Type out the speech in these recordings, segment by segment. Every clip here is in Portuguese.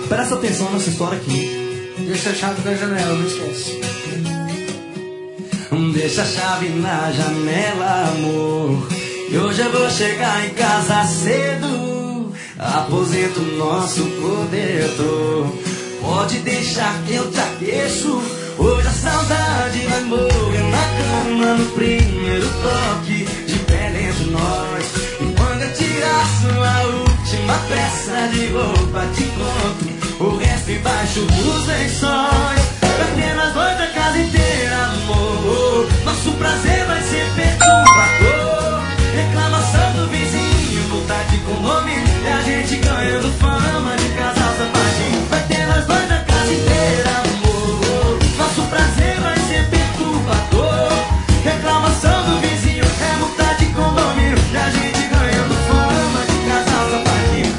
Presta atenção nessa história aqui. Deixa a chave na janela, não esquece. Deixa a chave na janela, amor. E hoje eu vou chegar em casa cedo. Aposento nosso cobertor. Pode deixar que eu te aqueço. Hoje a saudade vai morrer na cama no primeiro toque de pele entre nós. E quando eu tirar sua última peça de roupa te conto o resto embaixo dos lençóis. Vai ter nós dois da casa inteira, amor. Nosso prazer vai ser perturbador. Reclamação do vizinho, multa de condomínio. E a gente ganhando fama de casal safadinho. Vai ter nós dois da casa inteira, amor. Nosso prazer vai ser perturbador. Reclamação do vizinho, é multa de condomínio. E a gente ganhando fama de casal safadinho.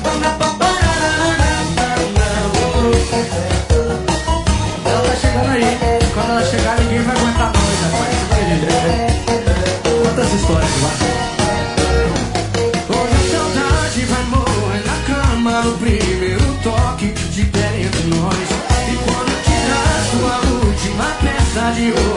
Ela tá chegando aí. Quando ela chegar, ninguém vai aguentar nós, rapaz. Conta essa história aqui, vai. Hoje a saudade vai morrer na cama no primeiro toque de pé entre nós. E quando eu tirar sua última peça de roupa